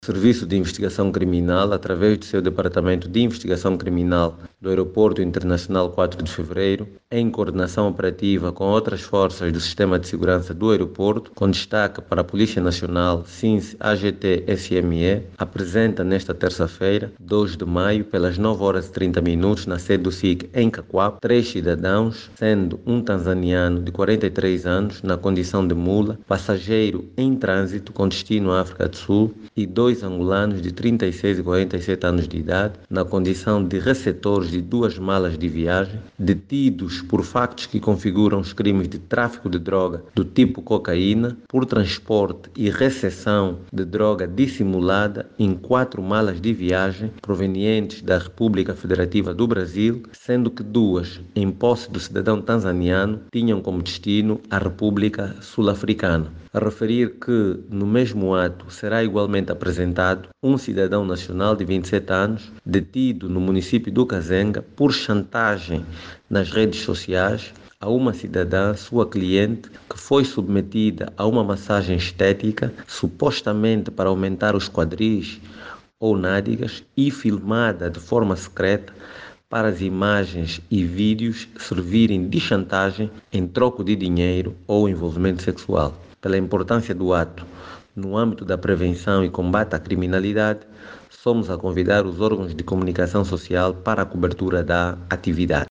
Serviço de Investigação Criminal, através do seu Departamento de Investigação Criminal do Aeroporto Internacional 4 de Fevereiro, em coordenação operativa com outras forças do Sistema de Segurança do Aeroporto, com destaque para a Polícia Nacional, SINCE, AGT, SME, apresenta nesta terça-feira, 2 de maio, pelas 9h30, na sede do SIC em Cacoap, 3 cidadãos, sendo um tanzaniano de 43 anos, na condição de mula, passageiro em trânsito com destino à África do Sul, e 2 angolanos de 36 e 47 anos de idade, na condição de receptores de 2 malas de viagem, detidos por factos que configuram os crimes de tráfico de droga do tipo cocaína, por transporte e recepção de droga dissimulada em 4 malas de viagem provenientes da República Federativa do Brasil, sendo que 2, em posse do cidadão tanzaniano, tinham como destino a República Sul-Africana. A referir que, no mesmo ato, será igualmente apresentado um cidadão nacional de 27 anos, detido no município do Kazenga por chantagem nas redes sociais a uma cidadã, sua cliente, que foi submetida a uma massagem estética, supostamente para aumentar os quadris ou nádegas, e filmada de forma secreta para as imagens e vídeos servirem de chantagem em troco de dinheiro ou envolvimento sexual. Pela importância do ato no âmbito da prevenção e combate à criminalidade, somos a convidar os órgãos de comunicação social para a cobertura da atividade.